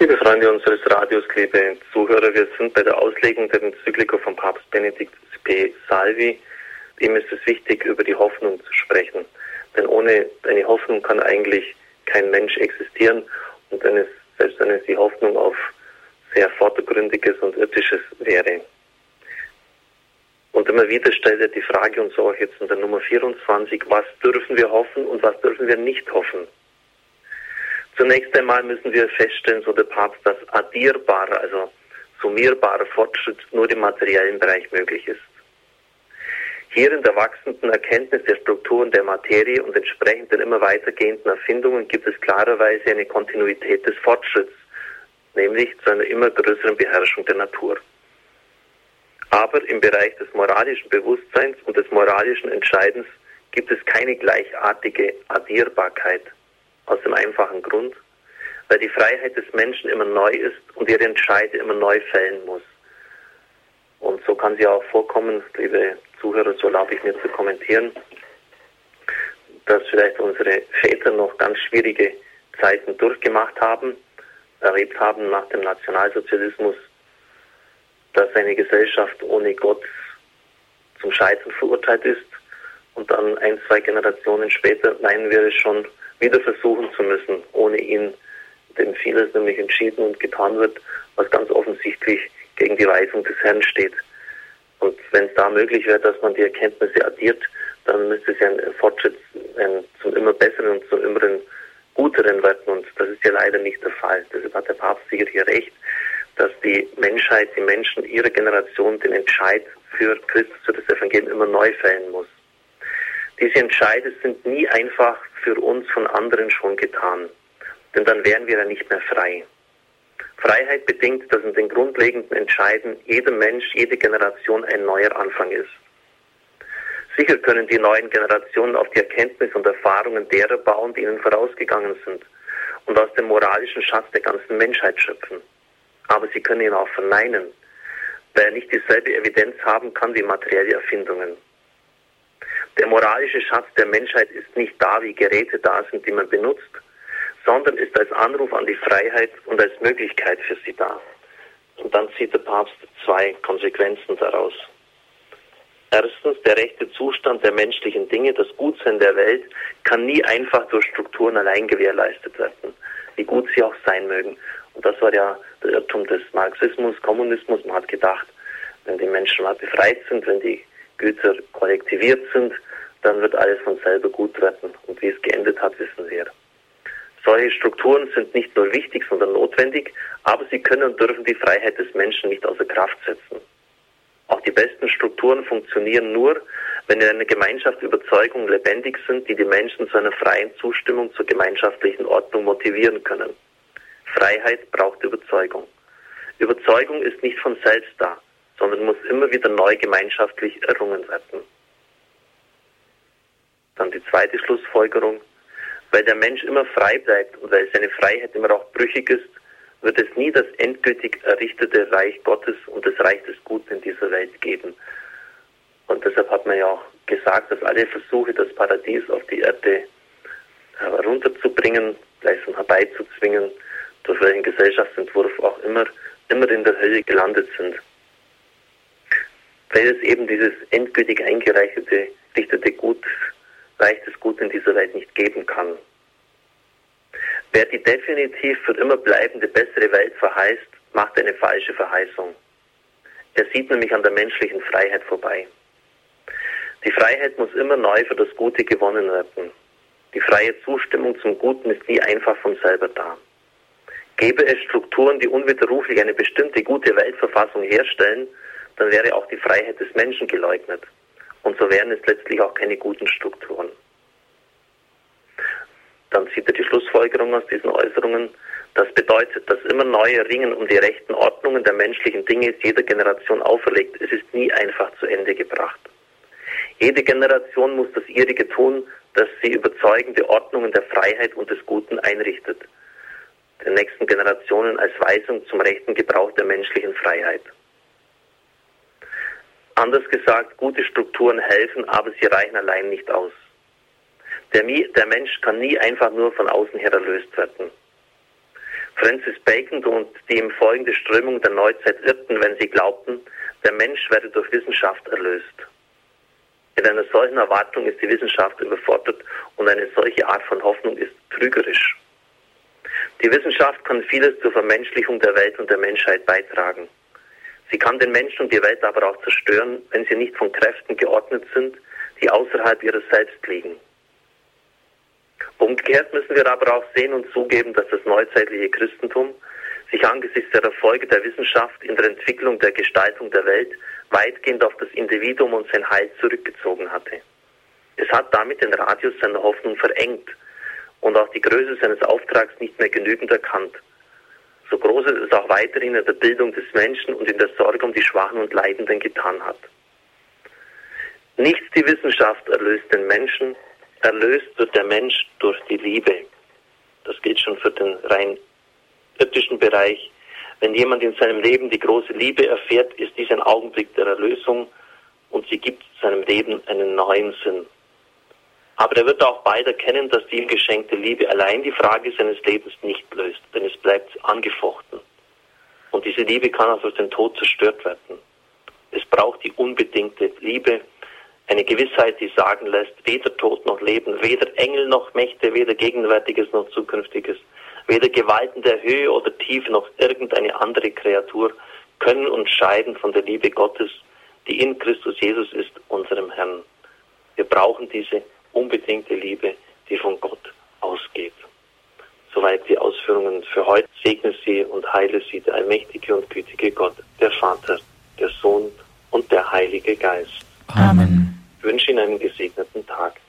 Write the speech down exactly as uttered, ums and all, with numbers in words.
Liebe Freunde unseres Radios, liebe Zuhörer, wir sind bei der Auslegung der Enzyklika von Papst Benedikt P. Salvi. Ihm ist es wichtig, über die Hoffnung zu sprechen. Denn ohne eine Hoffnung kann eigentlich kein Mensch existieren. Und wenn es, selbst wenn es die Hoffnung auf sehr vordergründiges und irdisches wäre. Und immer wieder stellt er die Frage, und so auch jetzt in der Nummer vierundzwanzig, was dürfen wir hoffen und was dürfen wir nicht hoffen? Zunächst einmal müssen wir feststellen, so der Papst, dass addierbarer, also summierbarer Fortschritt nur im materiellen Bereich möglich ist. Hier in der wachsenden Erkenntnis der Strukturen der Materie und entsprechend den immer weitergehenden Erfindungen gibt es klarerweise eine Kontinuität des Fortschritts, nämlich zu einer immer größeren Beherrschung der Natur. Aber im Bereich des moralischen Bewusstseins und des moralischen Entscheidens gibt es keine gleichartige Addierbarkeit. Aus dem einfachen Grund, weil die Freiheit des Menschen immer neu ist und ihre Entscheide immer neu fällen muss. Und so kann sie auch vorkommen, liebe Zuhörer, so erlaube ich mir zu kommentieren, dass vielleicht unsere Väter noch ganz schwierige Zeiten durchgemacht haben, erlebt haben nach dem Nationalsozialismus, dass eine Gesellschaft ohne Gott zum Scheitern verurteilt ist und dann ein, zwei Generationen später meinen wir es schon wieder versuchen zu müssen, ohne ihn, dem vieles nämlich entschieden und getan wird, was ganz offensichtlich gegen die Weisung des Herrn steht. Und wenn es da möglich wäre, dass man die Erkenntnisse addiert, dann müsste es ja ein Fortschritt ein, zum immer besseren und zum immer guteren werden. Und das ist ja leider nicht der Fall. Deshalb hat der Papst sicher hier recht, dass die Menschheit, die Menschen ihrer Generation den Entscheid für Christus, für das Evangelium immer neu fällen muss. Diese Entscheide sind nie einfach für uns von anderen schon getan, denn dann wären wir ja nicht mehr frei. Freiheit bedingt, dass in den grundlegenden Entscheiden jeder Mensch, jede Generation ein neuer Anfang ist. Sicher können die neuen Generationen auf die Erkenntnis und Erfahrungen derer bauen, die ihnen vorausgegangen sind und aus dem moralischen Schatz der ganzen Menschheit schöpfen. Aber sie können ihn auch verneinen, weil er nicht dieselbe Evidenz haben kann wie materielle Erfindungen. Der moralische Schatz der Menschheit ist nicht da, wie Geräte da sind, die man benutzt, sondern ist als Anruf an die Freiheit und als Möglichkeit für sie da. Und dann zieht der Papst zwei Konsequenzen daraus. Erstens, der rechte Zustand der menschlichen Dinge, das Gutsein der Welt, kann nie einfach durch Strukturen allein gewährleistet werden, wie gut sie auch sein mögen. Und das war ja der Irrtum des Marxismus, Kommunismus. Man hat gedacht, wenn die Menschen mal befreit sind, wenn die Güter kollektiviert sind, dann wird alles von selber gut werden. Und wie es geendet hat, wissen wir. Solche Strukturen sind nicht nur wichtig, sondern notwendig, aber sie können und dürfen die Freiheit des Menschen nicht außer Kraft setzen. Auch die besten Strukturen funktionieren nur, wenn in einer Gemeinschaft Überzeugungen lebendig sind, die die Menschen zu einer freien Zustimmung zur gemeinschaftlichen Ordnung motivieren können. Freiheit braucht Überzeugung. Überzeugung ist nicht von selbst da, sondern muss immer wieder neu gemeinschaftlich errungen werden. Dann die zweite Schlussfolgerung. Weil der Mensch immer frei bleibt und weil seine Freiheit immer auch brüchig ist, wird es nie das endgültig errichtete Reich Gottes und das Reich des Guten in dieser Welt geben. Und deshalb hat man ja auch gesagt, dass alle Versuche, das Paradies auf die Erde herunterzubringen, gleichsam herbeizuzwingen, durch welchen Gesellschaftsentwurf auch immer, immer in der Hölle gelandet sind. Weil es eben dieses endgültig eingereichte, richtete Gut, Reich des Guten in dieser Welt nicht geben kann. Wer die definitiv für immer bleibende bessere Welt verheißt, macht eine falsche Verheißung. Er sieht nämlich an der menschlichen Freiheit vorbei. Die Freiheit muss immer neu für das Gute gewonnen werden. Die freie Zustimmung zum Guten ist nie einfach von selber da. Gäbe es Strukturen, die unwiderruflich eine bestimmte gute Weltverfassung herstellen, dann wäre auch die Freiheit des Menschen geleugnet. Und so wären es letztlich auch keine guten Strukturen. Dann zieht er die Schlussfolgerung aus diesen Äußerungen. Das bedeutet, dass immer neue Ringen um die rechten Ordnungen der menschlichen Dinge ist jeder Generation auferlegt. Es ist nie einfach zu Ende gebracht. Jede Generation muss das ihrige tun, dass sie überzeugende Ordnungen der Freiheit und des Guten einrichtet. Den nächsten Generationen als Weisung zum rechten Gebrauch der menschlichen Freiheit. Anders gesagt, gute Strukturen helfen, aber sie reichen allein nicht aus. Der, der Mensch kann nie einfach nur von außen her erlöst werden. Francis Bacon und die ihm folgende Strömung der Neuzeit irrten, wenn sie glaubten, der Mensch werde durch Wissenschaft erlöst. Mit einer solchen Erwartung ist die Wissenschaft überfordert und eine solche Art von Hoffnung ist trügerisch. Die Wissenschaft kann vieles zur Vermenschlichung der Welt und der Menschheit beitragen. Sie kann den Menschen und die Welt aber auch zerstören, wenn sie nicht von Kräften geordnet sind, die außerhalb ihres Selbst liegen. Umgekehrt müssen wir aber auch sehen und zugeben, dass das neuzeitliche Christentum sich angesichts der Erfolge der Wissenschaft in der Entwicklung der Gestaltung der Welt weitgehend auf das Individuum und sein Heil zurückgezogen hatte. Es hat damit den Radius seiner Hoffnung verengt und auch die Größe seines Auftrags nicht mehr genügend erkannt. So groß es auch weiterhin in der Bildung des Menschen und in der Sorge um die Schwachen und Leidenden getan hat. Nichts die Wissenschaft erlöst den Menschen, erlöst wird der Mensch durch die Liebe. Das gilt schon für den rein irdischen Bereich. Wenn jemand in seinem Leben die große Liebe erfährt, ist dies ein Augenblick der Erlösung und sie gibt seinem Leben einen neuen Sinn. Aber er wird auch bald erkennen, dass die ihm geschenkte Liebe allein die Frage seines Lebens nicht löst, denn es bleibt angefochten. Und diese Liebe kann auch durch den Tod zerstört werden. Es braucht die unbedingte Liebe, eine Gewissheit, die sagen lässt, weder Tod noch Leben, weder Engel noch Mächte, weder Gegenwärtiges noch Zukünftiges, weder Gewalten der Höhe oder Tiefe noch irgendeine andere Kreatur können uns scheiden von der Liebe Gottes, die in Christus Jesus ist, unserem Herrn. Wir brauchen diese unbedingte Liebe, die von Gott ausgeht. Soweit die Ausführungen für heute. Segne sie und heile sie, der allmächtige und gütige Gott, der Vater, der Sohn und der Heilige Geist. Amen. Ich wünsche Ihnen einen gesegneten Tag.